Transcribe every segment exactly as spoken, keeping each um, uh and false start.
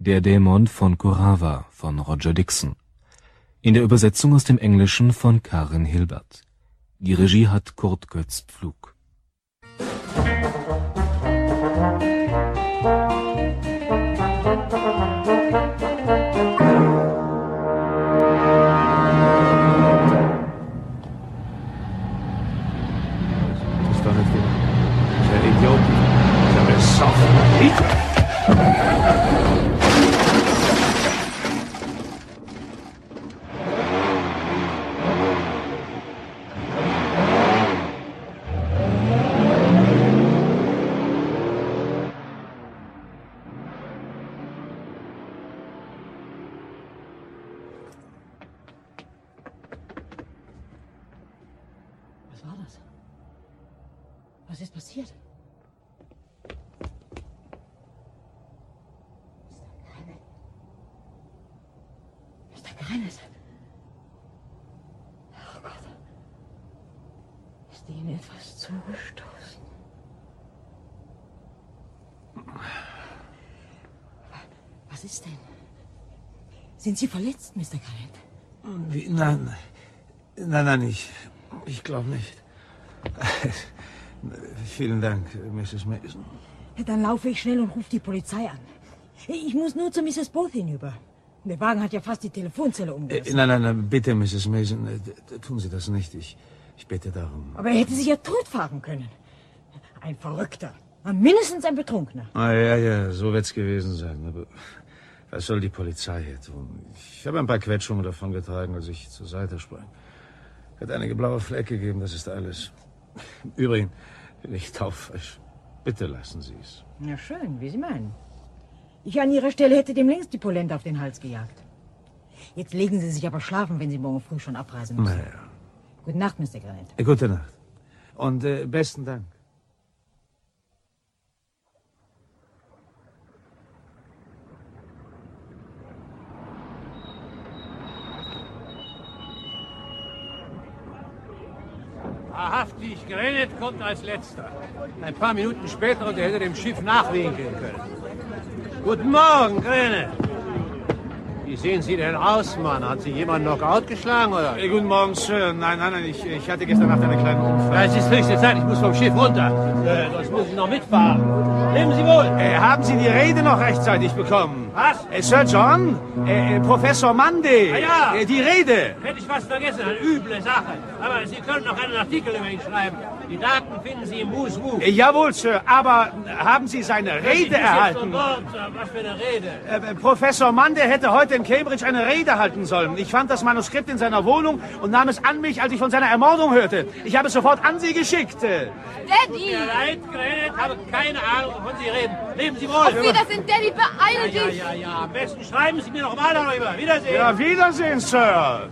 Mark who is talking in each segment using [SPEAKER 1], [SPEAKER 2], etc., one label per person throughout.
[SPEAKER 1] Der Dämon von Curawa von Roger Dixon. In der Übersetzung aus dem Englischen von Karin Hilbert. Die Regie hat Kurt Götz-Pflug.
[SPEAKER 2] Was war das? Was ist passiert? Mister Garrett. Oh Gott. Ist Ihnen etwas zugestoßen? Was ist denn? Sind Sie verletzt, Mister Garrett?
[SPEAKER 3] Wie? Nein, nein, nein, ich, ich glaube nicht. Vielen Dank, Misses Mason.
[SPEAKER 2] Dann laufe ich schnell und rufe die Polizei an. Ich muss nur zu Misses Booth hinüber. Der Wagen hat ja fast die Telefonzelle umgerissen.
[SPEAKER 3] Äh, nein, nein, nein, bitte, Misses Mason, äh, tun Sie das nicht. Ich, ich bitte darum.
[SPEAKER 2] Aber er hätte sich ja totfahren können. Ein Verrückter. Mindestens ein Betrunkener.
[SPEAKER 3] Ah, ja, ja, so wird's gewesen sein. Aber was soll die Polizei hier tun? Ich habe ein paar Quetschungen davon getragen, als ich zur Seite sprang. Hat einige blaue Flecke gegeben, das ist alles. Übrigens bin ich taufrisch. Bitte lassen Sie es.
[SPEAKER 2] Ja, schön, wie Sie meinen. Ich an Ihrer Stelle hätte dem längst die Polente auf den Hals gejagt. Jetzt legen Sie sich aber schlafen, wenn Sie morgen früh schon abreisen müssen.
[SPEAKER 3] Naja.
[SPEAKER 2] Gute Nacht, Mister Garrett.
[SPEAKER 3] Äh, gute Nacht. Und äh, besten Dank.
[SPEAKER 4] Wahrhaftig, Garrett kommt als Letzter. Ein paar Minuten später und er hätte dem Schiff nachwinkeln können. Guten Morgen, Garrett. Wie sehen Sie denn aus, Mann? Hat Sie jemand Knockout geschlagen, oder?
[SPEAKER 3] Äh, guten Morgen, Sir. Nein, nein, nein, ich, ich hatte gestern Nacht einen kleinen Unfall.
[SPEAKER 4] Ja, es ist höchste Zeit, ich muss vom Schiff runter. Äh, sonst muss ich noch mitfahren. Leben Sie wohl.
[SPEAKER 3] Äh, haben Sie die Rede noch rechtzeitig bekommen?
[SPEAKER 4] Was?
[SPEAKER 3] Äh, Sir John? Äh, äh, Professor Monday?
[SPEAKER 4] Ah, ja.
[SPEAKER 3] Äh, die Rede?
[SPEAKER 4] Hätte ich fast vergessen, eine üble Sache. Aber Sie können noch einen Artikel über ihn schreiben. Die Daten finden Sie im Who's-Who.
[SPEAKER 3] Äh, jawohl, Sir, aber haben Sie seine Rede erhalten?
[SPEAKER 4] Wort, was für eine Rede?
[SPEAKER 3] Äh, Professor Monday hätte heute in Cambridge eine Rede halten sollen. Ich fand das Manuskript in seiner Wohnung und nahm es an mich, als ich von seiner Ermordung hörte. Ich habe es sofort an Sie geschickt. Äh.
[SPEAKER 4] Daddy! Tut mir leid, Garrett, habe keine Ahnung, wovon Sie reden. Leben Sie wohl.
[SPEAKER 5] Auf Wiedersehen, Daddy, beeil
[SPEAKER 4] Ja,
[SPEAKER 5] dich!
[SPEAKER 4] ja, ja, ja. Am besten schreiben Sie mir noch mal darüber. Wiedersehen.
[SPEAKER 3] Ja, Wiedersehen, Sir.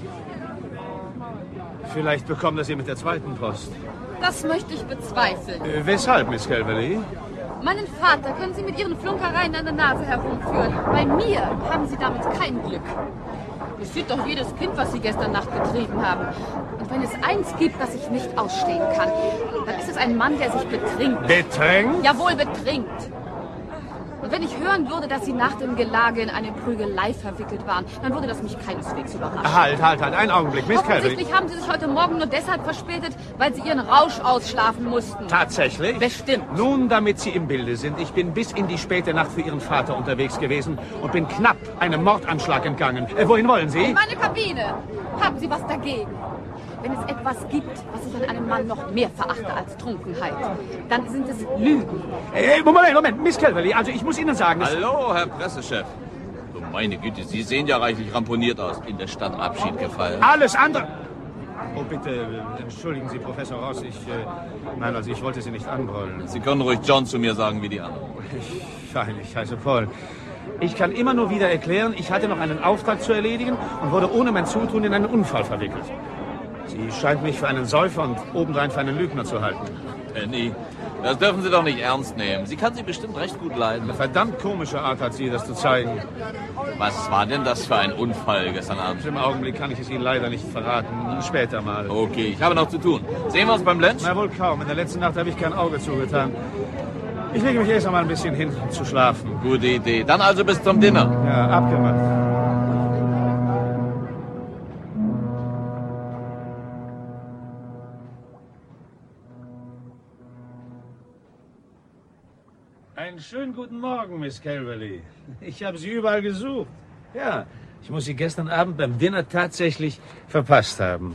[SPEAKER 3] Vielleicht bekommt er Sie mit der zweiten Post.
[SPEAKER 5] Das möchte ich bezweifeln.
[SPEAKER 3] Äh, weshalb, Miss Calverley?
[SPEAKER 5] Meinen Vater können Sie mit Ihren Flunkereien an der Nase herumführen. Bei mir haben Sie damit kein Glück. Es sieht doch jedes Kind, was Sie gestern Nacht getrieben haben. Und wenn es eins gibt, was ich nicht ausstehen kann, dann ist es ein Mann, der sich betrinkt.
[SPEAKER 3] Betrinkt?
[SPEAKER 5] Jawohl, betrinkt. Und wenn ich hören würde, dass Sie nach dem Gelage in eine Prügelei verwickelt waren, dann würde das mich keineswegs überraschen.
[SPEAKER 3] Halt, halt, halt, einen Augenblick, Miss Calverley.
[SPEAKER 5] Offensichtlich haben Sie sich heute Morgen nur deshalb verspätet, weil Sie Ihren Rausch ausschlafen mussten.
[SPEAKER 3] Tatsächlich?
[SPEAKER 5] Bestimmt.
[SPEAKER 3] Nun, damit Sie im Bilde sind, ich bin bis in die späte Nacht für Ihren Vater unterwegs gewesen und bin knapp einem Mordanschlag entgangen. Äh, wohin wollen Sie?
[SPEAKER 5] In meine Kabine. Haben Sie was dagegen? Wenn es etwas gibt, was ich an einem Mann noch mehr verachte als Trunkenheit, dann sind es Lügen.
[SPEAKER 3] Äh, Moment, Moment, Miss Calverley, also ich muss Ihnen sagen... es-
[SPEAKER 6] Hallo, Herr Pressechef. Du meine Güte, Sie sehen ja reichlich ramponiert aus. In der Stadt Abschied gefeiert.
[SPEAKER 3] Alles andere... Oh, bitte, äh, entschuldigen Sie, Professor Ross, ich... Äh, nein, also ich wollte Sie nicht anbrüllen.
[SPEAKER 6] Sie können ruhig John zu mir sagen wie die anderen.
[SPEAKER 3] Ich, fein, ich heiße Paul. Ich kann immer nur wieder erklären, ich hatte noch einen Auftrag zu erledigen und wurde ohne mein Zutun in einen Unfall verwickelt. Sie scheint mich für einen Säufer und obendrein für einen Lügner zu halten.
[SPEAKER 6] Penny, das dürfen Sie doch nicht ernst nehmen. Sie kann Sie bestimmt recht gut leiden.
[SPEAKER 3] Eine verdammt komische Art hat sie, das zu zeigen.
[SPEAKER 6] Was war denn das für ein Unfall gestern Abend?
[SPEAKER 3] Im Augenblick kann ich es Ihnen leider nicht verraten. Später mal.
[SPEAKER 6] Okay, ich habe noch zu tun. Sehen wir uns beim Lunch?
[SPEAKER 3] Na wohl kaum. In der letzten Nacht habe ich kein Auge zugetan. Ich lege mich erst einmal ein bisschen hin, um zu schlafen.
[SPEAKER 6] Gute Idee. Dann also bis zum Dinner.
[SPEAKER 3] Ja, abgemacht. Einen schönen guten Morgen, Miss Calverley. Ich habe Sie überall gesucht. Ja, ich muss Sie gestern Abend beim Dinner tatsächlich verpasst haben.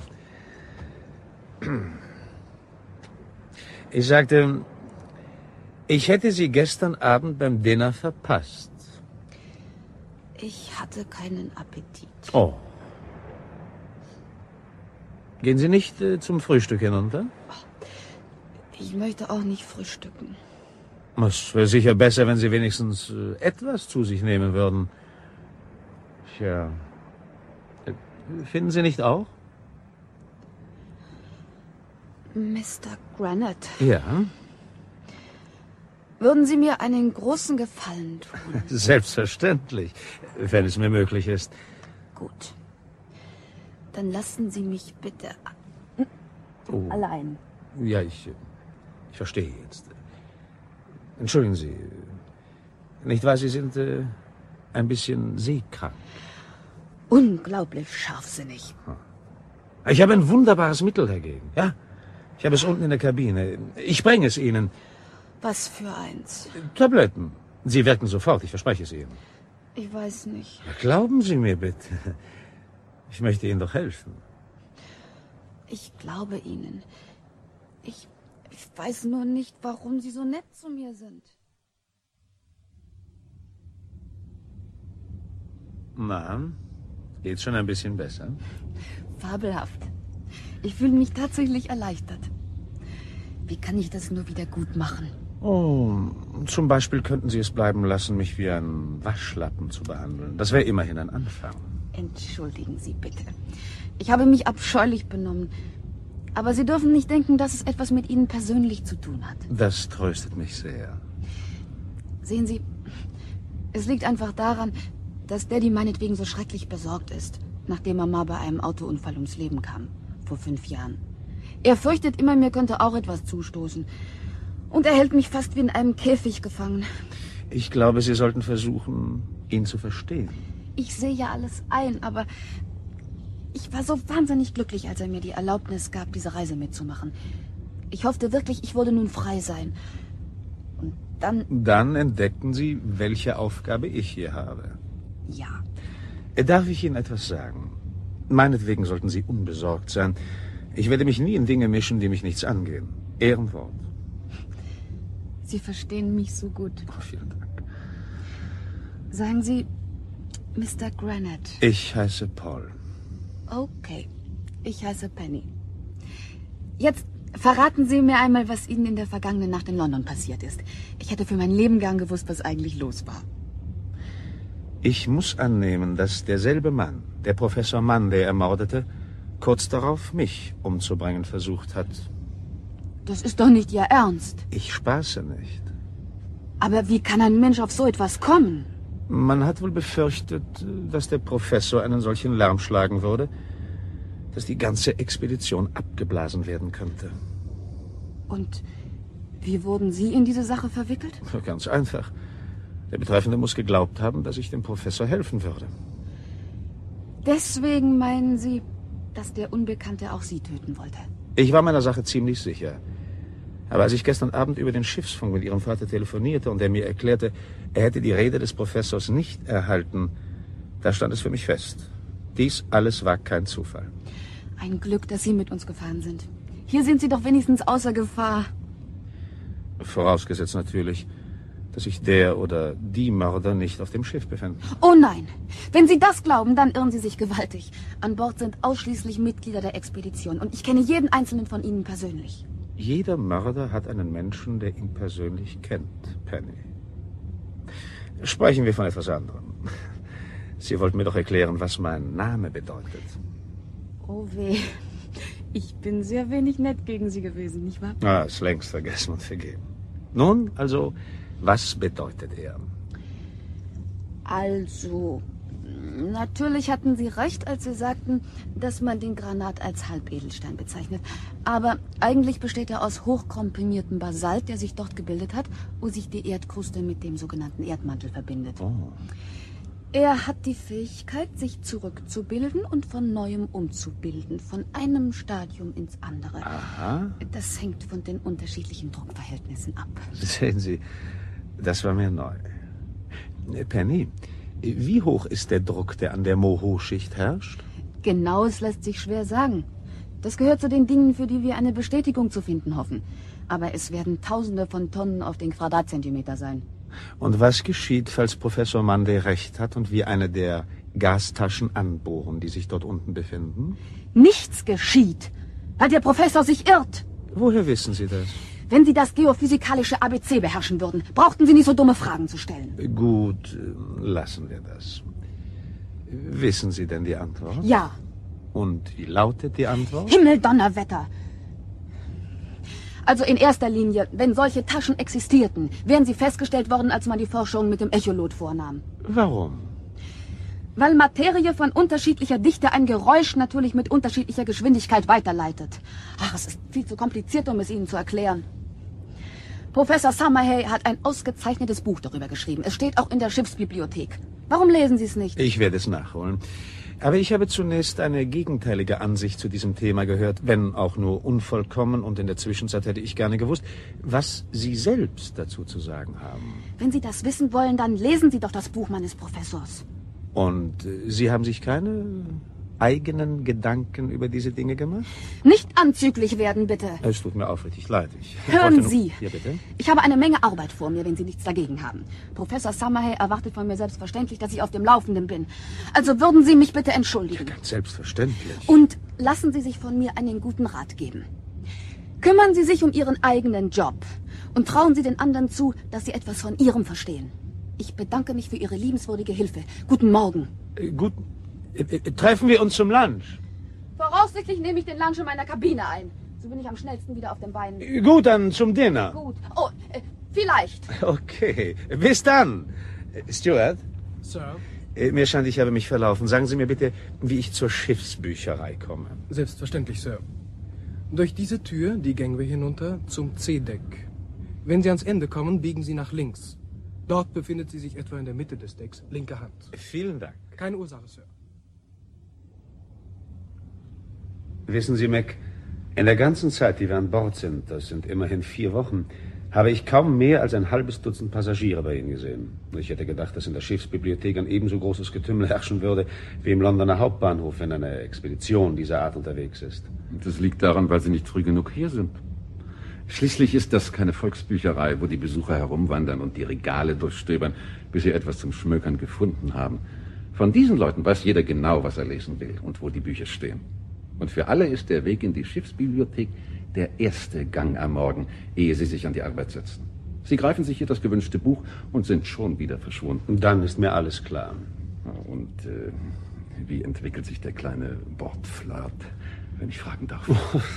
[SPEAKER 3] Ich sagte, ich hätte Sie gestern Abend beim Dinner verpasst.
[SPEAKER 7] Ich hatte keinen Appetit.
[SPEAKER 3] Oh. Gehen Sie nicht äh, zum Frühstück hinunter?
[SPEAKER 7] Ich möchte auch nicht frühstücken.
[SPEAKER 3] Es wäre sicher besser, wenn Sie wenigstens äh, etwas zu sich nehmen würden. Tja. Äh, Finden Sie nicht auch?
[SPEAKER 7] Mister Granite,
[SPEAKER 3] Ja.
[SPEAKER 7] würden Sie mir einen großen Gefallen tun?
[SPEAKER 3] Selbstverständlich, wenn es mir möglich ist.
[SPEAKER 7] Gut. Dann lassen Sie mich bitte
[SPEAKER 3] Oh.
[SPEAKER 7] allein.
[SPEAKER 3] Ja, ich, ich verstehe jetzt. Entschuldigen Sie. Nicht wahr, Sie sind äh, ein bisschen seekrank.
[SPEAKER 7] Unglaublich scharfsinnig.
[SPEAKER 3] Ich habe ein wunderbares Mittel dagegen, ja? Ich habe es unten in der Kabine. Ich bringe es Ihnen.
[SPEAKER 7] Was für eins?
[SPEAKER 3] Tabletten. Sie wirken sofort, ich verspreche es Ihnen.
[SPEAKER 7] Ich weiß nicht.
[SPEAKER 3] Glauben Sie mir bitte. Ich möchte Ihnen doch helfen.
[SPEAKER 7] Ich glaube Ihnen. Ich, ich weiß nur nicht, warum Sie so nett zu mir sind.
[SPEAKER 3] Na, geht's schon ein bisschen besser?
[SPEAKER 7] Fabelhaft. Ich fühle mich tatsächlich erleichtert. Wie kann ich das nur wieder gut machen?
[SPEAKER 3] Oh, zum Beispiel könnten Sie es bleiben lassen, mich wie einen Waschlappen zu behandeln. Das wäre immerhin ein Anfang.
[SPEAKER 7] Entschuldigen Sie bitte. Ich habe mich abscheulich benommen. Aber Sie dürfen nicht denken, dass es etwas mit Ihnen persönlich zu tun hat.
[SPEAKER 3] Das tröstet mich sehr.
[SPEAKER 7] Sehen Sie, es liegt einfach daran, dass Daddy meinetwegen so schrecklich besorgt ist, nachdem Mama bei einem Autounfall ums Leben kam, vor fünf Jahren. Er fürchtet immer, mir könnte auch etwas zustoßen. Und er hält mich fast wie in einem Käfig gefangen.
[SPEAKER 3] Ich glaube, Sie sollten versuchen, ihn zu verstehen.
[SPEAKER 7] Ich sehe ja alles ein, aber ich war so wahnsinnig glücklich, als er mir die Erlaubnis gab, diese Reise mitzumachen. Ich hoffte wirklich, ich würde nun frei sein. Und dann...
[SPEAKER 3] Dann entdeckten Sie, welche Aufgabe ich hier habe.
[SPEAKER 7] Ja.
[SPEAKER 3] Darf ich Ihnen etwas sagen? Meinetwegen sollten Sie unbesorgt sein. Ich werde mich nie in Dinge mischen, die mich nichts angehen. Ehrenwort.
[SPEAKER 7] Sie verstehen mich so gut.
[SPEAKER 3] Oh, vielen Dank.
[SPEAKER 7] Sagen Sie, Mister Granite.
[SPEAKER 3] Ich heiße Paul.
[SPEAKER 7] Okay, ich heiße Penny. Jetzt verraten Sie mir einmal, was Ihnen in der vergangenen Nacht in London passiert ist. Ich hätte für mein Leben gern gewusst, was eigentlich los war.
[SPEAKER 3] Ich muss annehmen, dass derselbe Mann, der Professor Mann, der ermordete, kurz darauf mich umzubringen versucht hat.
[SPEAKER 7] Das ist doch nicht Ihr Ernst.
[SPEAKER 3] Ich spaße nicht.
[SPEAKER 7] Aber wie kann ein Mensch auf so etwas kommen?
[SPEAKER 3] Man hat wohl befürchtet, dass der Professor einen solchen Lärm schlagen würde, dass die ganze Expedition abgeblasen werden könnte.
[SPEAKER 7] Und wie wurden Sie in diese Sache verwickelt?
[SPEAKER 3] Ganz einfach. Der Betreffende muss geglaubt haben, dass ich dem Professor helfen würde.
[SPEAKER 7] Deswegen meinen Sie, dass der Unbekannte auch Sie töten wollte?
[SPEAKER 3] Ich war meiner Sache ziemlich sicher. Aber als ich gestern Abend über den Schiffsfunk mit Ihrem Vater telefonierte und er mir erklärte, er hätte die Rede des Professors nicht erhalten, da stand es für mich fest. Dies alles war kein Zufall.
[SPEAKER 7] Ein Glück, dass Sie mit uns gefahren sind. Hier sind Sie doch wenigstens außer Gefahr.
[SPEAKER 3] Vorausgesetzt natürlich, dass sich der oder die Mörder nicht auf dem Schiff befinden.
[SPEAKER 7] Oh nein! Wenn Sie das glauben, dann irren Sie sich gewaltig. An Bord sind ausschließlich Mitglieder der Expedition und ich kenne jeden einzelnen von Ihnen persönlich.
[SPEAKER 3] Jeder Mörder hat einen Menschen, der ihn persönlich kennt, Penny. Sprechen wir von etwas anderem. Sie wollten mir doch erklären, was mein Name bedeutet.
[SPEAKER 7] Oh weh. Ich bin sehr wenig nett gegen Sie gewesen, nicht wahr?
[SPEAKER 3] Ah, ist längst vergessen und vergeben. Nun, also, was bedeutet er?
[SPEAKER 7] Also, Natürlich hatten Sie recht, als Sie sagten, dass man den Granat als Halbedelstein bezeichnet. Aber eigentlich besteht er aus hochkomprimiertem Basalt, der sich dort gebildet hat, wo sich die Erdkruste mit dem sogenannten Erdmantel verbindet.
[SPEAKER 3] Oh.
[SPEAKER 7] Er hat die Fähigkeit, sich zurückzubilden und von Neuem umzubilden, von einem Stadium ins andere.
[SPEAKER 3] Aha.
[SPEAKER 7] Das hängt von den unterschiedlichen Druckverhältnissen ab.
[SPEAKER 3] Sehen Sie, das war mir neu. Penny, wie hoch ist der Druck, der an der Moho-Schicht herrscht?
[SPEAKER 7] Genaues lässt sich schwer sagen. Das gehört zu den Dingen, für die wir eine Bestätigung zu finden hoffen. Aber es werden Tausende von Tonnen auf den Quadratzentimeter sein.
[SPEAKER 3] Und was geschieht, falls Professor Monday recht hat und wir eine der Gastaschen anbohren, die sich dort unten befinden?
[SPEAKER 7] Nichts geschieht, weil der Professor sich irrt.
[SPEAKER 3] Woher wissen Sie das?
[SPEAKER 7] Wenn Sie das geophysikalische A B C beherrschen würden, brauchten Sie nicht so dumme Fragen zu stellen.
[SPEAKER 3] Gut, lassen wir das. Wissen Sie denn die Antwort?
[SPEAKER 7] Ja.
[SPEAKER 3] Und wie lautet die Antwort?
[SPEAKER 7] Himmeldonnerwetter! Also in erster Linie, wenn solche Taschen existierten, wären sie festgestellt worden, als man die Forschung mit dem Echolot vornahm.
[SPEAKER 3] Warum?
[SPEAKER 7] Weil Materie von unterschiedlicher Dichte ein Geräusch natürlich mit unterschiedlicher Geschwindigkeit weiterleitet. Ach, es ist viel zu kompliziert, um es Ihnen zu erklären. Professor Summerhay hat ein ausgezeichnetes Buch darüber geschrieben. Es steht auch in der Schiffsbibliothek. Warum lesen Sie es nicht?
[SPEAKER 3] Ich werde es nachholen. Aber ich habe zunächst eine gegenteilige Ansicht zu diesem Thema gehört, wenn auch nur unvollkommen, und in der Zwischenzeit hätte ich gerne gewusst, was Sie selbst dazu zu sagen haben.
[SPEAKER 7] Wenn Sie das wissen wollen, dann lesen Sie doch das Buch meines Professors.
[SPEAKER 3] Und äh, Sie haben sich keine eigenen Gedanken über diese Dinge gemacht?
[SPEAKER 7] Nicht anzüglich werden, bitte.
[SPEAKER 3] Es tut mir aufrichtig leid. Ich
[SPEAKER 7] Hören
[SPEAKER 3] nur...
[SPEAKER 7] Sie.
[SPEAKER 3] Ja, bitte?
[SPEAKER 7] Ich habe eine Menge Arbeit vor mir, wenn Sie nichts dagegen haben. Professor Summerhay erwartet von mir selbstverständlich, dass ich auf dem Laufenden bin. Also würden Sie mich bitte entschuldigen.
[SPEAKER 3] Ganz selbstverständlich.
[SPEAKER 7] Und lassen Sie sich von mir einen guten Rat geben. Kümmern Sie sich um Ihren eigenen Job und trauen Sie den anderen zu, dass Sie etwas von Ihrem verstehen. Ich bedanke mich für Ihre liebenswürdige Hilfe. Guten Morgen.
[SPEAKER 3] Äh, gut. Äh, äh, treffen wir uns zum Lunch?
[SPEAKER 7] Voraussichtlich nehme ich den Lunch in meiner Kabine ein. So bin ich am schnellsten wieder auf den Beinen.
[SPEAKER 3] Äh, gut, dann zum Dinner.
[SPEAKER 7] Gut. Oh, äh, vielleicht.
[SPEAKER 3] Okay. Bis dann. Äh, Stuart?
[SPEAKER 8] Sir?
[SPEAKER 3] Äh, mir scheint, ich habe mich verlaufen. Sagen Sie mir bitte, wie ich zur Schiffsbücherei komme.
[SPEAKER 8] Selbstverständlich, Sir. Durch diese Tür, die Gangway hinunter, zum C-Deck. Wenn Sie ans Ende kommen, biegen Sie nach links. Dort befindet sie sich etwa in der Mitte des Decks, linke Hand.
[SPEAKER 3] Vielen Dank.
[SPEAKER 8] Keine Ursache, Sir.
[SPEAKER 3] Wissen Sie, Mac, in der ganzen Zeit, die wir an Bord sind, das sind immerhin vier Wochen, habe ich kaum mehr als ein halbes Dutzend Passagiere bei Ihnen gesehen. Ich hätte gedacht, dass in der Schiffsbibliothek ein ebenso großes Getümmel herrschen würde, wie im Londoner Hauptbahnhof, wenn eine Expedition dieser Art unterwegs ist.
[SPEAKER 9] Das liegt daran, weil Sie nicht früh genug hier sind. Schließlich ist das keine Volksbücherei, wo die Besucher herumwandern und die Regale durchstöbern, bis sie etwas zum Schmökern gefunden haben. Von diesen Leuten weiß jeder genau, was er lesen will und wo die Bücher stehen. Und für alle ist der Weg in die Schiffsbibliothek der erste Gang am Morgen, ehe sie sich an die Arbeit setzen. Sie greifen sich hier das gewünschte Buch und sind schon wieder verschwunden.
[SPEAKER 3] Dann ist mir alles klar.
[SPEAKER 9] Und äh, wie entwickelt sich der kleine Bordflirt, wenn ich fragen darf?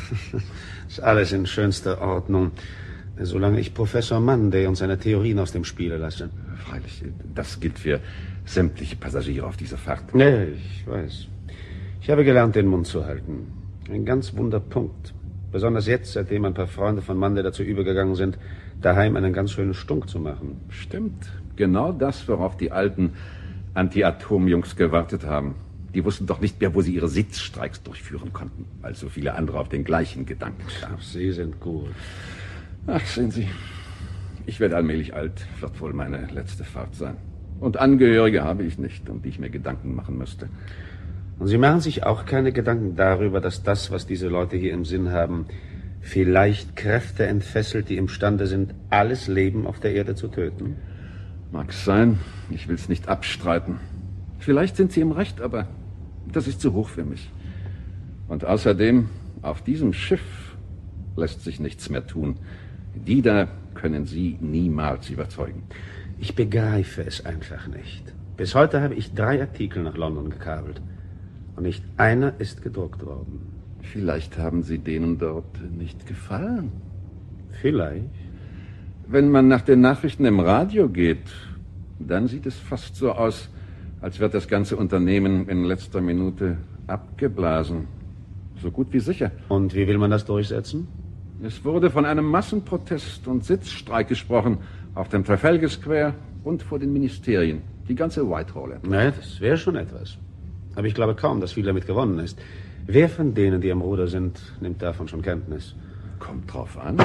[SPEAKER 3] Ist alles in schönster Ordnung, solange ich Professor Monday und seine Theorien aus dem Spiele lasse.
[SPEAKER 9] Freilich, das gilt für sämtliche Passagiere auf dieser Fahrt.
[SPEAKER 3] Nee, ich weiß. Ich habe gelernt, den Mund zu halten. Ein ganz Wunderpunkt. Besonders jetzt, seitdem ein paar Freunde von Monday dazu übergegangen sind, daheim einen ganz schönen Stunk zu machen.
[SPEAKER 9] Stimmt. Genau das, worauf die alten Anti-Atom-Jungs gewartet haben. Die wussten doch nicht mehr, wo sie ihre Sitzstreiks durchführen konnten, weil so viele andere auf den gleichen Gedanken kamen.
[SPEAKER 3] Sie sind gut.
[SPEAKER 9] Ach, sehen Sie, ich werde allmählich alt, wird wohl meine letzte Fahrt sein. Und Angehörige habe ich nicht, um die ich mir Gedanken machen müsste.
[SPEAKER 3] Und Sie machen sich auch keine Gedanken darüber, dass das, was diese Leute hier im Sinn haben, vielleicht Kräfte entfesselt, die imstande sind, alles Leben auf der Erde zu töten?
[SPEAKER 9] Mag sein, ich will es nicht abstreiten. Vielleicht sind Sie im Recht, aber das ist zu hoch für mich. Und außerdem, auf diesem Schiff lässt sich nichts mehr tun. Die da können Sie niemals überzeugen.
[SPEAKER 3] Ich begreife es einfach nicht. Bis heute habe ich drei Artikel nach London gekabelt. Und nicht einer ist gedruckt worden.
[SPEAKER 9] Vielleicht haben Sie denen dort nicht gefallen.
[SPEAKER 3] Vielleicht.
[SPEAKER 9] Wenn man nach den Nachrichten im Radio geht, dann sieht es fast so aus, als wird das ganze Unternehmen in letzter Minute abgeblasen. So gut wie sicher.
[SPEAKER 3] Und wie will man das durchsetzen?
[SPEAKER 9] Es wurde von einem Massenprotest und Sitzstreik gesprochen auf dem Trafalgar Square und vor den Ministerien. Die ganze Whitehall.
[SPEAKER 3] Naja, das wäre schon etwas. Aber ich glaube kaum, dass viel damit gewonnen ist. Wer von denen, die am Ruder sind, nimmt davon schon Kenntnis?
[SPEAKER 9] Kommt drauf an.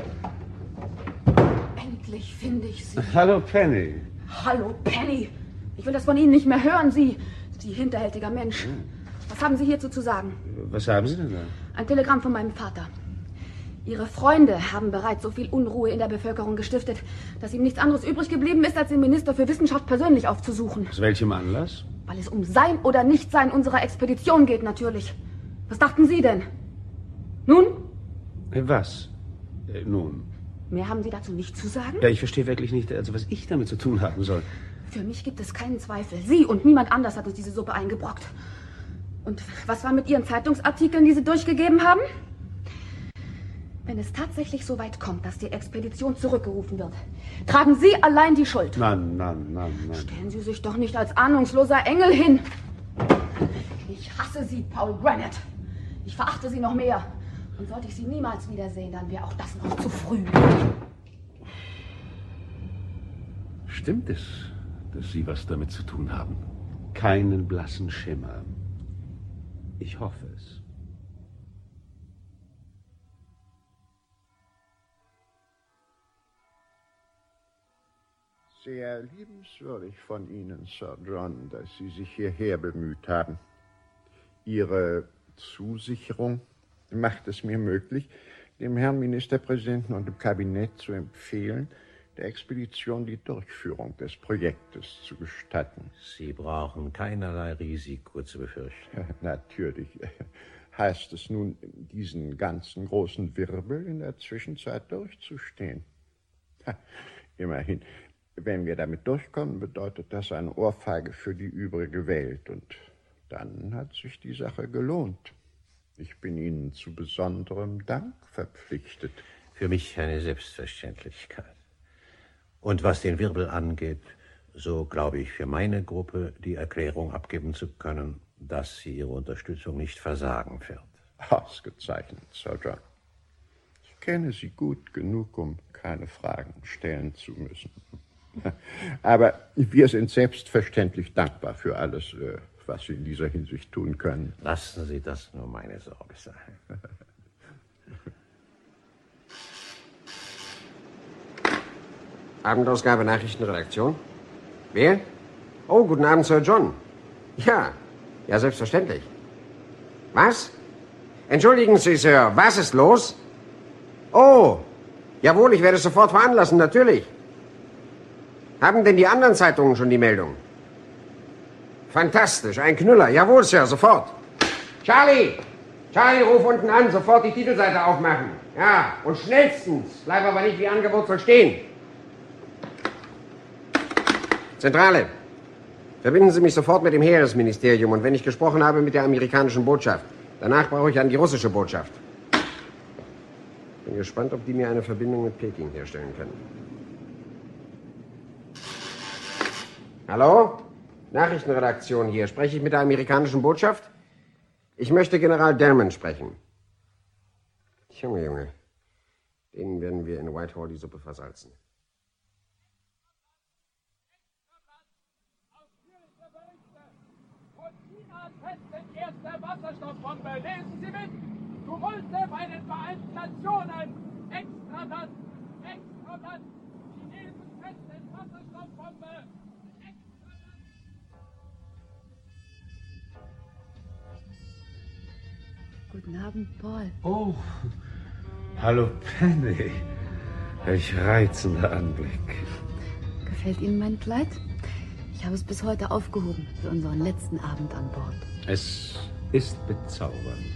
[SPEAKER 7] Endlich finde ich Sie.
[SPEAKER 3] Hallo, Penny.
[SPEAKER 7] Hallo, Penny. Ich will das von Ihnen nicht mehr hören, Sie. Sie hinterhältiger Mensch. Was haben Sie hierzu zu sagen?
[SPEAKER 3] Was haben Sie denn da?
[SPEAKER 7] Ein Telegramm von meinem Vater. Ihre Freunde haben bereits so viel Unruhe in der Bevölkerung gestiftet, dass ihm nichts anderes übrig geblieben ist, als den Minister für Wissenschaft persönlich aufzusuchen.
[SPEAKER 3] Aus welchem Anlass?
[SPEAKER 7] Weil es um Sein oder Nichtsein unserer Expedition geht, natürlich. Was dachten Sie denn? Nun?
[SPEAKER 3] Was? Äh, nun?
[SPEAKER 7] Mehr haben Sie dazu nicht zu sagen?
[SPEAKER 3] Ja, ich verstehe wirklich nicht, also was ich damit zu tun haben soll.
[SPEAKER 7] Für mich gibt es keinen Zweifel. Sie und niemand anders hat uns diese Suppe eingebrockt. Und was war mit Ihren Zeitungsartikeln, die Sie durchgegeben haben? Wenn es tatsächlich so weit kommt, dass die Expedition zurückgerufen wird, tragen Sie allein die Schuld.
[SPEAKER 3] Nein, nein, nein, nein.
[SPEAKER 7] Stellen Sie sich doch nicht als ahnungsloser Engel hin. Ich hasse Sie, Paul Granite. Ich verachte Sie noch mehr. Und sollte ich Sie niemals wiedersehen, dann wäre auch das noch zu früh.
[SPEAKER 9] Stimmt es, dass Sie was damit zu tun haben?
[SPEAKER 3] Keinen blassen Schimmer. Ich hoffe es.
[SPEAKER 10] Sehr liebenswürdig von Ihnen, Sir John, dass Sie sich hierher bemüht haben. Ihre Zusicherung macht es mir möglich, dem Herrn Ministerpräsidenten und dem Kabinett zu empfehlen, der Expedition die Durchführung des Projektes zu gestatten.
[SPEAKER 4] Sie brauchen keinerlei Risiko zu befürchten.
[SPEAKER 10] Ja, natürlich. Heißt es nun, diesen ganzen großen Wirbel in der Zwischenzeit durchzustehen? Ha, immerhin. Wenn wir damit durchkommen, bedeutet das eine Ohrfeige für die übrige Welt. Und dann hat sich die Sache gelohnt. Ich bin Ihnen zu besonderem Dank verpflichtet.
[SPEAKER 4] Für mich eine Selbstverständlichkeit. Und was den Wirbel angeht, so glaube ich für meine Gruppe die Erklärung abgeben zu können, dass sie ihre Unterstützung nicht versagen wird.
[SPEAKER 10] Ausgezeichnet, Sir John. Ich kenne Sie gut genug, um keine Fragen stellen zu müssen. Aber wir sind selbstverständlich dankbar für alles, was Sie in dieser Hinsicht tun können.
[SPEAKER 4] Lassen Sie das nur meine Sorge sein.
[SPEAKER 11] Abendausgabe Nachrichtenredaktion. Wer? Oh, guten Abend, Sir John. Ja, ja, selbstverständlich. Was? Entschuldigen Sie, Sir, was ist los? Oh, jawohl, ich werde es sofort veranlassen, natürlich. Haben denn die anderen Zeitungen schon die Meldung? Fantastisch, ein Knüller. Jawohl, Sir, sofort. Charlie! Charlie, ruf unten an, sofort die Titelseite aufmachen. Ja, und schnellstens. Bleib aber nicht wie angewurzelt stehen. Zentrale. Verbinden Sie mich sofort mit dem Heeresministerium und wenn ich gesprochen habe, mit der amerikanischen Botschaft. Danach brauche ich an die russische Botschaft. Bin gespannt, ob die mir eine Verbindung mit Peking herstellen können. Hallo? Nachrichtenredaktion hier. Spreche ich mit der amerikanischen Botschaft? Ich möchte General Delman sprechen. Junge, Junge. Denen werden wir in Whitehall die Suppe versalzen.
[SPEAKER 12] Erste Wasserstoffbombe. Lesen Sie mit. Tumulte bei den Vereinten Nationen. Extraland. Extraland. Chinesen testen Wasserstoffbombe.
[SPEAKER 7] Guten Abend, Paul.
[SPEAKER 3] Oh, hallo Penny. Welch reizender Anblick.
[SPEAKER 7] Gefällt Ihnen mein Kleid? Ich habe es bis heute aufgehoben für unseren letzten Abend an Bord.
[SPEAKER 3] Es ist bezaubernd.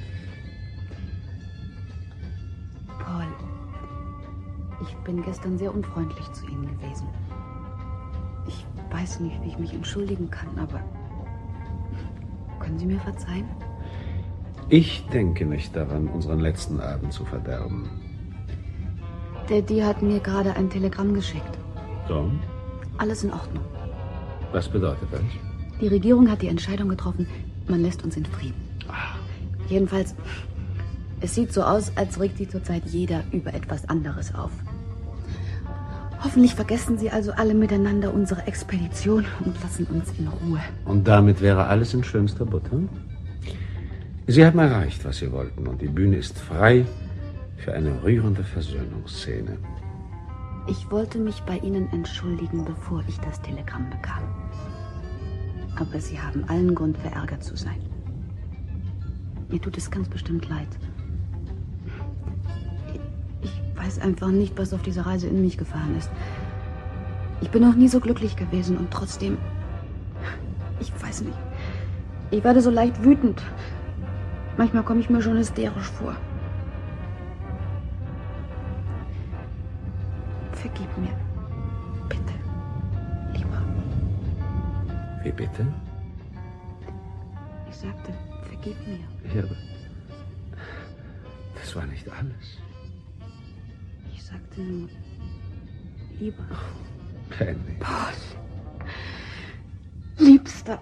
[SPEAKER 7] Paul, ich bin gestern sehr unfreundlich zu Ihnen gewesen. Ich weiß nicht, wie ich mich entschuldigen kann, aber können Sie mir verzeihen?
[SPEAKER 3] Ich denke nicht daran, unseren letzten Abend zu verderben.
[SPEAKER 7] Daddy hat mir gerade ein Telegramm geschickt.
[SPEAKER 3] So?
[SPEAKER 7] Alles in Ordnung.
[SPEAKER 3] Was bedeutet das?
[SPEAKER 7] Die Regierung hat die Entscheidung getroffen, man lässt uns in Frieden. Jedenfalls, es sieht so aus, als regt sich zurzeit jeder über etwas anderes auf. Hoffentlich vergessen Sie also alle miteinander unsere Expedition und lassen uns in Ruhe.
[SPEAKER 3] Und damit wäre alles in schönster Butter? Sie haben erreicht, was Sie wollten, und die Bühne ist frei für eine rührende Versöhnungsszene.
[SPEAKER 7] Ich wollte mich bei Ihnen entschuldigen, bevor ich das Telegramm bekam. Aber Sie haben allen Grund, verärgert zu sein. Mir tut es ganz bestimmt leid. Ich weiß einfach nicht, was auf dieser Reise in mich gefahren ist. Ich bin noch nie so glücklich gewesen und trotzdem... Ich weiß nicht. Ich werde so leicht wütend. Manchmal komme ich mir schon hysterisch vor. Vergib mir. Bitte. Lieber.
[SPEAKER 3] Wie bitte?
[SPEAKER 7] Ich sagte, vergib mir.
[SPEAKER 3] Ja, aber das war nicht alles.
[SPEAKER 7] Ich sagte nur, lieber.
[SPEAKER 3] Penny.
[SPEAKER 7] Paul. Liebster.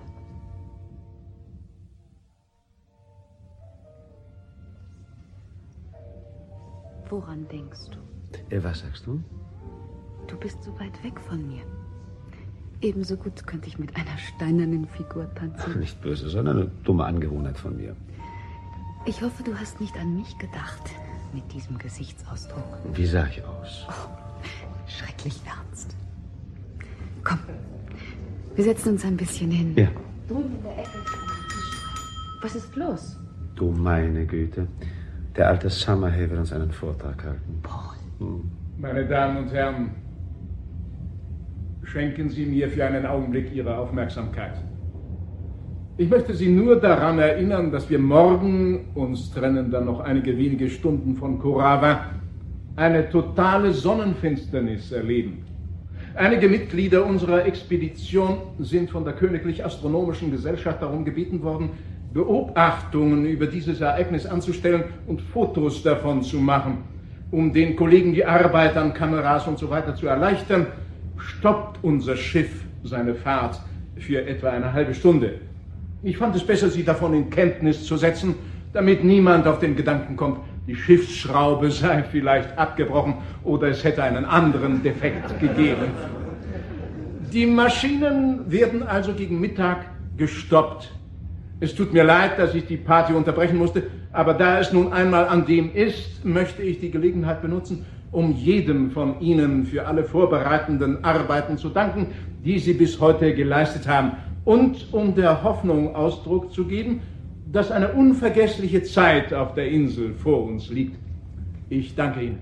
[SPEAKER 7] Woran denkst du?
[SPEAKER 3] Äh, was sagst du?
[SPEAKER 7] Du bist so weit weg von mir. Ebenso gut könnte ich mit einer steinernen Figur tanzen.
[SPEAKER 3] Nicht böse, sondern eine dumme Angewohnheit von mir.
[SPEAKER 7] Ich hoffe, du hast nicht an mich gedacht mit diesem Gesichtsausdruck.
[SPEAKER 3] Wie sah ich aus?
[SPEAKER 7] Oh, schrecklich ernst. Komm, wir setzen uns ein bisschen hin.
[SPEAKER 3] Ja.
[SPEAKER 7] Drüben in der Ecke. Was ist los?
[SPEAKER 3] Du meine Güte. Der alte Summerhay will uns einen Vortrag halten.
[SPEAKER 7] Paul.
[SPEAKER 3] Hm.
[SPEAKER 12] Meine Damen und Herren, schenken Sie mir für einen Augenblick Ihre Aufmerksamkeit. Ich möchte Sie nur daran erinnern, dass wir morgen, uns trennen dann noch einige wenige Stunden von Korawa, eine totale Sonnenfinsternis erleben. Einige Mitglieder unserer Expedition sind von der Königlich Astronomischen Gesellschaft darum gebeten worden, Beobachtungen über dieses Ereignis anzustellen und Fotos davon zu machen. Um den Kollegen die Arbeit an Kameras und so weiter zu erleichtern, stoppt unser Schiff seine Fahrt für etwa eine halbe Stunde. Ich fand es besser, Sie davon in Kenntnis zu setzen, damit niemand auf den Gedanken kommt, die Schiffsschraube sei vielleicht abgebrochen oder es hätte einen anderen Defekt gegeben. Die Maschinen werden also gegen Mittag gestoppt. Es tut mir leid, dass ich die Party unterbrechen musste, aber da es nun einmal an dem ist, möchte ich die Gelegenheit benutzen, um jedem von Ihnen für alle vorbereitenden Arbeiten zu danken, die Sie bis heute geleistet haben, und um der Hoffnung Ausdruck zu geben, dass eine unvergessliche Zeit auf der Insel vor uns liegt. Ich danke Ihnen.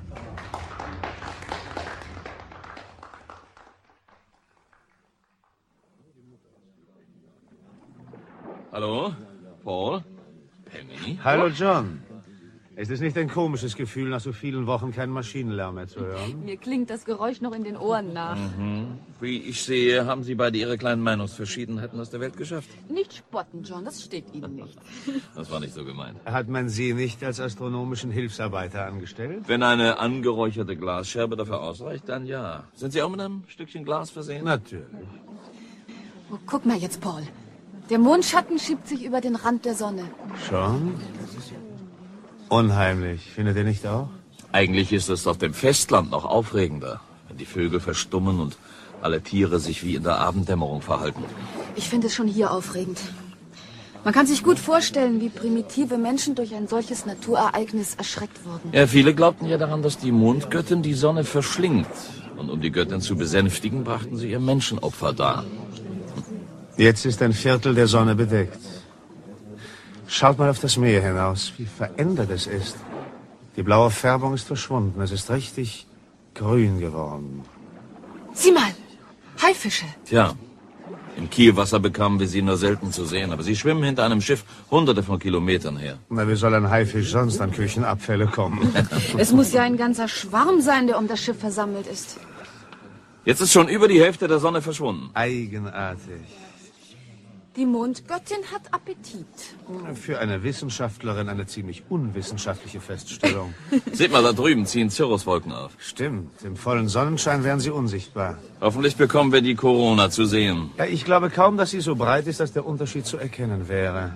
[SPEAKER 6] Hallo, Paul? Penny?
[SPEAKER 3] Hallo, John. Ist es nicht ein komisches Gefühl, nach so vielen Wochen keinen Maschinenlärm mehr zu hören?
[SPEAKER 7] Mir klingt das Geräusch noch in den Ohren nach.
[SPEAKER 6] Mhm. Wie ich sehe, haben Sie beide Ihre kleinen Meinungsverschiedenheiten aus der Welt geschafft.
[SPEAKER 7] Nicht spotten, John, das steht Ihnen nicht.
[SPEAKER 6] Das war nicht so gemeint.
[SPEAKER 3] Hat man Sie nicht als astronomischen Hilfsarbeiter angestellt?
[SPEAKER 6] Wenn eine angeräucherte Glasscherbe dafür ausreicht, dann ja. Sind Sie auch mit einem Stückchen Glas versehen?
[SPEAKER 3] Natürlich.
[SPEAKER 7] Oh, guck mal jetzt, Paul. Der Mondschatten schiebt sich über den Rand der Sonne.
[SPEAKER 3] Schon? Unheimlich, findet ihr nicht auch?
[SPEAKER 6] Eigentlich ist es auf dem Festland noch aufregender, wenn die Vögel verstummen und alle Tiere sich wie in der Abenddämmerung verhalten.
[SPEAKER 7] Ich finde es schon hier aufregend. Man kann sich gut vorstellen, wie primitive Menschen durch ein solches Naturereignis erschreckt wurden.
[SPEAKER 6] Ja, viele glaubten ja daran, dass die Mondgöttin die Sonne verschlingt. Und um die Göttin zu besänftigen, brachten sie ihr Menschenopfer dar.
[SPEAKER 3] Jetzt ist ein Viertel der Sonne bedeckt. Schaut mal auf das Meer hinaus, wie verändert es ist. Die blaue Färbung ist verschwunden, es ist richtig grün geworden.
[SPEAKER 7] Sieh mal, Haifische.
[SPEAKER 6] Tja, im Kielwasser bekamen wir sie nur selten zu sehen, aber sie schwimmen hinter einem Schiff hunderte von Kilometern her.
[SPEAKER 3] Na, wie soll ein Haifisch sonst an Küchenabfälle kommen?
[SPEAKER 7] Es muss ja ein ganzer Schwarm sein, der um das Schiff versammelt ist.
[SPEAKER 6] Jetzt ist schon über die Hälfte der Sonne verschwunden.
[SPEAKER 3] Eigenartig.
[SPEAKER 5] Die Mondgöttin hat Appetit.
[SPEAKER 3] Für eine Wissenschaftlerin eine ziemlich unwissenschaftliche Feststellung.
[SPEAKER 6] Seht mal, da drüben ziehen Cirruswolken auf.
[SPEAKER 3] Stimmt, im vollen Sonnenschein wären sie unsichtbar.
[SPEAKER 6] Hoffentlich bekommen wir die Corona zu sehen.
[SPEAKER 3] Ja, ich glaube kaum, dass sie so breit ist, dass der Unterschied zu erkennen wäre.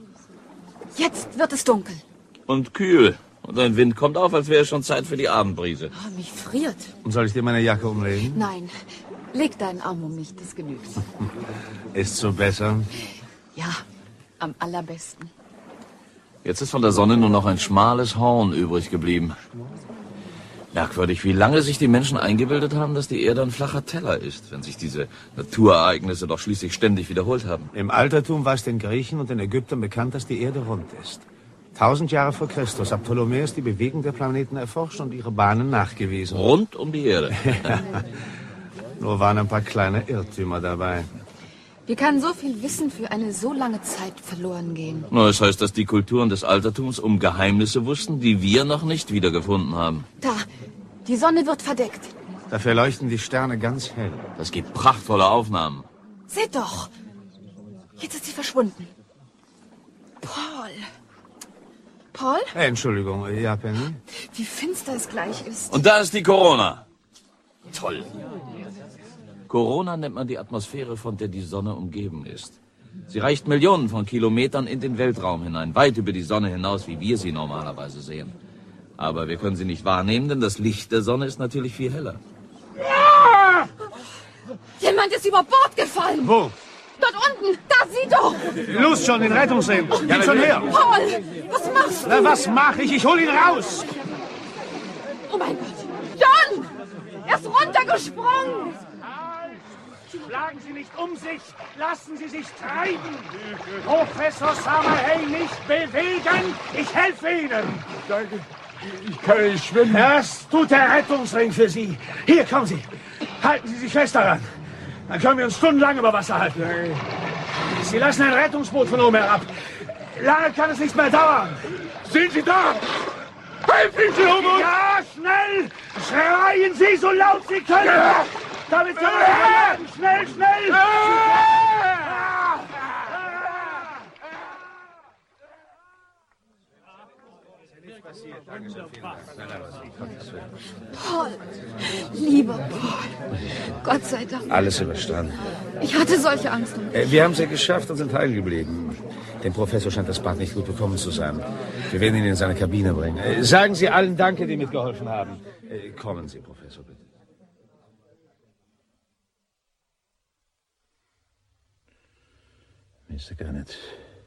[SPEAKER 7] Jetzt wird es dunkel.
[SPEAKER 6] Und kühl. Und ein Wind kommt auf, als wäre es schon Zeit für die Abendbrise.
[SPEAKER 7] Oh, mich friert.
[SPEAKER 3] Und soll ich dir meine Jacke umlegen?
[SPEAKER 7] Nein, leg deinen Arm um mich, das genügt.
[SPEAKER 3] Ist so besser?
[SPEAKER 7] Ja, am allerbesten.
[SPEAKER 6] Jetzt ist von der Sonne nur noch ein schmales Horn übrig geblieben. Merkwürdig, wie lange sich die Menschen eingebildet haben, dass die Erde ein flacher Teller ist, wenn sich diese Naturereignisse doch schließlich ständig wiederholt haben.
[SPEAKER 3] Im Altertum war es den Griechen und den Ägyptern bekannt, dass die Erde rund ist. Tausend Jahre vor Christus hat Ptolemäus die Bewegung der Planeten erforscht und ihre Bahnen nachgewiesen.
[SPEAKER 6] Rund um die Erde.
[SPEAKER 3] Ja. Nur waren ein paar kleine Irrtümer dabei.
[SPEAKER 7] Wie kann so viel Wissen für eine so lange Zeit verloren gehen?
[SPEAKER 6] Na, das heißt, dass die Kulturen des Altertums um Geheimnisse wussten, die wir noch nicht wiedergefunden haben.
[SPEAKER 7] Da, die Sonne wird verdeckt.
[SPEAKER 3] Dafür leuchten die Sterne ganz hell.
[SPEAKER 6] Das gibt prachtvolle Aufnahmen.
[SPEAKER 7] Seht doch, jetzt ist sie verschwunden. Paul. Paul?
[SPEAKER 3] Hey, Entschuldigung, ja, Penny?
[SPEAKER 7] Wie finster es gleich ist.
[SPEAKER 6] Und da ist die Corona. Toll. Corona nennt man die Atmosphäre, von der die Sonne umgeben ist. Sie reicht Millionen von Kilometern in den Weltraum hinein, weit über die Sonne hinaus, wie wir sie normalerweise sehen. Aber wir können sie nicht wahrnehmen, denn das Licht der Sonne ist natürlich viel heller.
[SPEAKER 5] Ja! Jemand ist über Bord gefallen.
[SPEAKER 3] Wo?
[SPEAKER 5] Dort unten, da, sieh doch!
[SPEAKER 3] Los schon, den Rettungsring.
[SPEAKER 5] Oh,
[SPEAKER 3] Gib schon her.
[SPEAKER 5] Paul, was machst du?
[SPEAKER 3] Na, was mach ich? Ich hol ihn raus.
[SPEAKER 5] Oh mein Gott. John! Er ist runtergesprungen!
[SPEAKER 13] Schlagen Sie nicht um sich! Lassen Sie sich treiben! Professor Summerhay nicht bewegen! Ich helfe Ihnen!
[SPEAKER 12] Danke. Ich kann nicht schwimmen.
[SPEAKER 13] Das tut der Rettungsring für Sie. Hier, kommen Sie. Halten Sie sich fest daran. Dann können wir uns stundenlang über Wasser halten. Sie lassen ein Rettungsboot von oben herab. Lange kann es nicht mehr dauern.
[SPEAKER 12] Sind Sie da? Helfen Sie um!
[SPEAKER 13] Ja, schnell! Schreien Sie so laut Sie können! Ja. Damit können wir werden! Schnell, schnell! Ja.
[SPEAKER 7] Paul, lieber Paul, Gott sei Dank.
[SPEAKER 3] Alles überstanden.
[SPEAKER 7] Ich hatte solche Angst um dich.
[SPEAKER 3] Äh, wir haben es ja geschafft und sind heil geblieben. Dem Professor scheint das Bad nicht gut bekommen zu sein. Wir werden ihn in seine Kabine bringen. Äh, sagen Sie allen Danke, die mitgeholfen haben. Äh, kommen Sie, Professor, bitte.
[SPEAKER 14] Mister Garnett,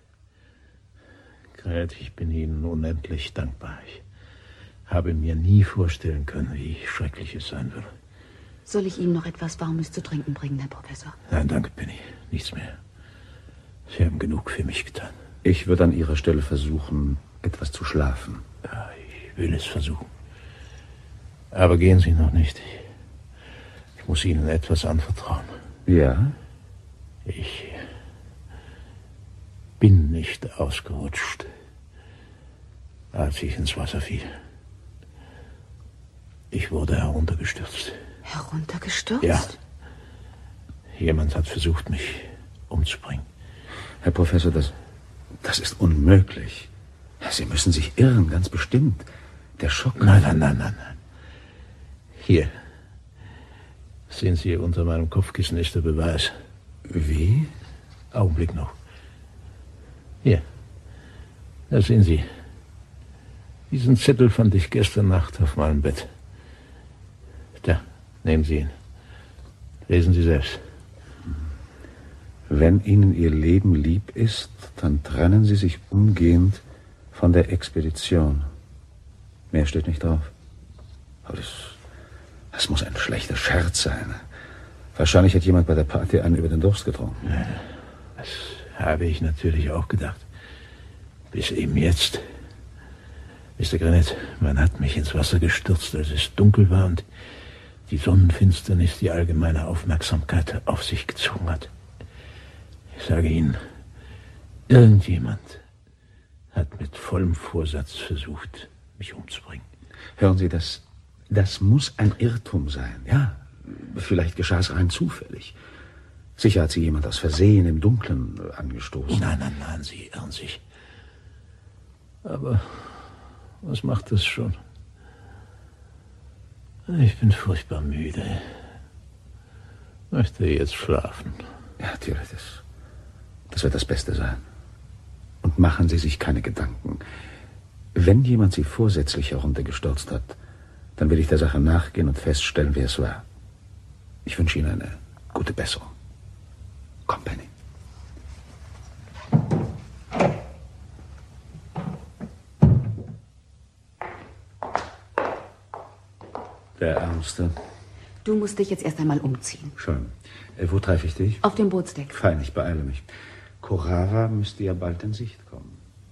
[SPEAKER 14] Gret, ich bin Ihnen unendlich dankbar. Ich habe mir nie vorstellen können, wie schrecklich es sein würde.
[SPEAKER 7] Soll ich Ihnen noch etwas Warmes zu trinken bringen, Herr Professor?
[SPEAKER 14] Nein, danke, Penny. Nichts mehr. Sie haben genug für mich getan.
[SPEAKER 3] Ich würde an Ihrer Stelle versuchen, etwas zu schlafen.
[SPEAKER 14] Ja, ich will es versuchen. Aber gehen Sie noch nicht. Ich, ich muss Ihnen etwas anvertrauen.
[SPEAKER 3] Ja?
[SPEAKER 14] Ich bin nicht ausgerutscht, als ich ins Wasser fiel. Ich wurde heruntergestürzt.
[SPEAKER 7] Heruntergestürzt?
[SPEAKER 14] Ja. Jemand hat versucht, mich umzubringen.
[SPEAKER 3] Herr Professor, das, das ist unmöglich. Sie müssen sich irren, ganz bestimmt. Der Schock...
[SPEAKER 14] Nein, nein, nein, nein, nein. Hier. Sehen Sie, unter meinem Kopfkissen ist der Beweis.
[SPEAKER 3] Wie?
[SPEAKER 14] Augenblick noch. Hier. Da sehen Sie. Diesen Zettel fand ich gestern Nacht auf meinem Bett. Da, nehmen Sie ihn. Lesen Sie selbst.
[SPEAKER 3] Wenn Ihnen Ihr Leben lieb ist, dann trennen Sie sich umgehend von der Expedition. Mehr steht nicht drauf. Aber das, das muss ein schlechter Scherz sein. Wahrscheinlich hat jemand bei der Party einen über den Durst getrunken.
[SPEAKER 14] Ja, das habe ich natürlich auch gedacht. Bis eben jetzt. Mister Garnett, man hat mich ins Wasser gestürzt, als es dunkel war und die Sonnenfinsternis die allgemeine Aufmerksamkeit auf sich gezogen hat. Ich sage Ihnen, irgendjemand hat mit vollem Vorsatz versucht, mich umzubringen.
[SPEAKER 3] Hören Sie, das, das muss ein Irrtum sein, ja? Vielleicht geschah es rein zufällig. Sicher hat sie jemand aus Versehen im Dunkeln angestoßen.
[SPEAKER 14] Nein, nein, nein, Sie irren sich. Aber was macht das schon? Ich bin furchtbar müde. Möchte jetzt schlafen.
[SPEAKER 3] Ja, natürlich, das, das wird das Beste sein. Und machen Sie sich keine Gedanken. Wenn jemand Sie vorsätzlich heruntergestürzt hat, dann will ich der Sache nachgehen und feststellen, wer es war. Ich wünsche Ihnen eine gute Besserung. Komm, Penny. Der Ärmste.
[SPEAKER 7] Du musst dich jetzt erst einmal umziehen.
[SPEAKER 3] Schön. Äh, wo treffe ich dich?
[SPEAKER 7] Auf dem Bootsdeck.
[SPEAKER 3] Fein, ich beeile mich. Korawa müsste ja bald in Sicht kommen.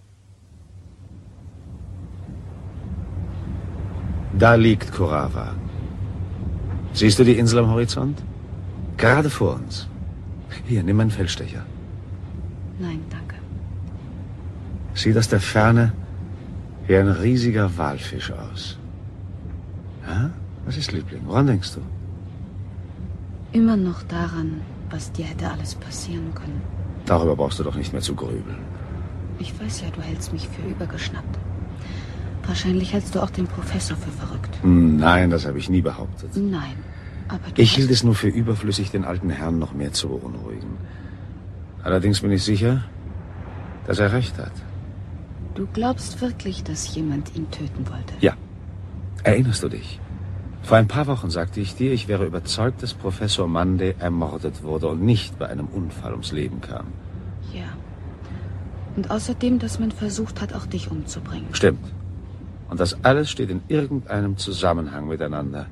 [SPEAKER 3] Da liegt Korawa. Siehst du die Insel am Horizont? Gerade vor uns. Hier, nimm meinen Feldstecher.
[SPEAKER 7] Nein, danke.
[SPEAKER 3] Sieht aus der Ferne wie ein riesiger Walfisch aus. Ja? Was ist, Liebling? Woran denkst du?
[SPEAKER 7] Immer noch daran, was dir hätte alles passieren können.
[SPEAKER 3] Darüber brauchst du doch nicht mehr zu grübeln.
[SPEAKER 7] Ich weiß ja, du hältst mich für übergeschnappt. Wahrscheinlich hältst du auch den Professor für verrückt.
[SPEAKER 3] Nein, das habe ich nie behauptet.
[SPEAKER 7] Nein, aber du
[SPEAKER 3] Ich
[SPEAKER 7] hast...
[SPEAKER 3] hielt es nur für überflüssig, den alten Herrn noch mehr zu beunruhigen. Allerdings bin ich sicher, dass er recht hat.
[SPEAKER 7] Du glaubst wirklich, dass jemand ihn töten wollte?
[SPEAKER 3] Ja. Erinnerst du dich? Vor ein paar Wochen sagte ich dir, ich wäre überzeugt, dass Professor Monday ermordet wurde und nicht bei einem Unfall ums Leben kam.
[SPEAKER 7] Ja. Und außerdem, dass man versucht hat, auch dich umzubringen.
[SPEAKER 3] Stimmt. Und das alles steht in irgendeinem Zusammenhang miteinander.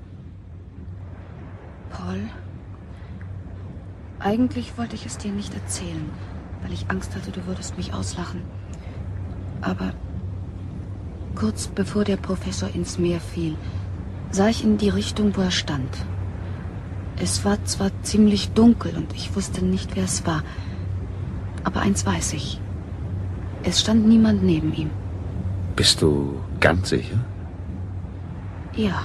[SPEAKER 7] Paul, eigentlich wollte ich es dir nicht erzählen, weil ich Angst hatte, du würdest mich auslachen. Aber kurz bevor der Professor ins Meer fiel, sah ich in die Richtung, wo er stand. Es war zwar ziemlich dunkel und ich wusste nicht, wer es war. Aber eins weiß ich. Es stand niemand neben ihm.
[SPEAKER 3] Bist du ganz sicher?
[SPEAKER 7] Ja.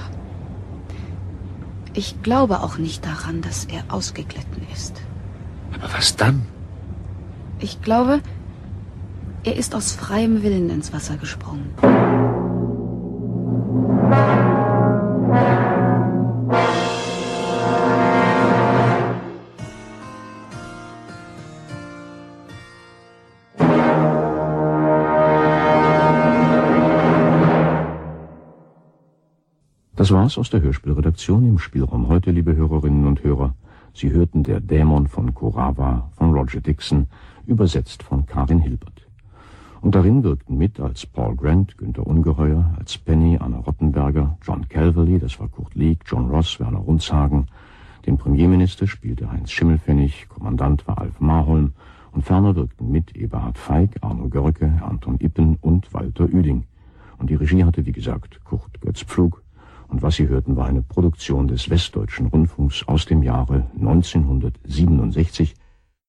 [SPEAKER 7] Ich glaube auch nicht daran, dass er ausgeglitten ist.
[SPEAKER 3] Aber was dann?
[SPEAKER 7] Ich glaube, er ist aus freiem Willen ins Wasser gesprungen.
[SPEAKER 1] Das war's aus der Hörspielredaktion im Spielraum heute, liebe Hörerinnen und Hörer. Sie hörten Der Dämon von Korawa von Roger Dixon, übersetzt von Karin Hilbert. Und darin wirkten mit als Paul Grant, Günther Ungeheuer, als Penny Anna Rottenberger, John Calverley, das war Kurt Lieck, John Ross, Werner Runzhagen. Den Premierminister spielte Heinz Schimmelpfennig, Kommandant war Alf Marholm und ferner wirkten mit Eberhard Feig, Arno Görke, Anton Ippen und Walter Ueding. Und die Regie hatte, wie gesagt, Kurt Götz Pflug. Und was Sie hörten, war eine Produktion des Westdeutschen Rundfunks aus dem Jahre neunzehnhundertsiebenundsechzig,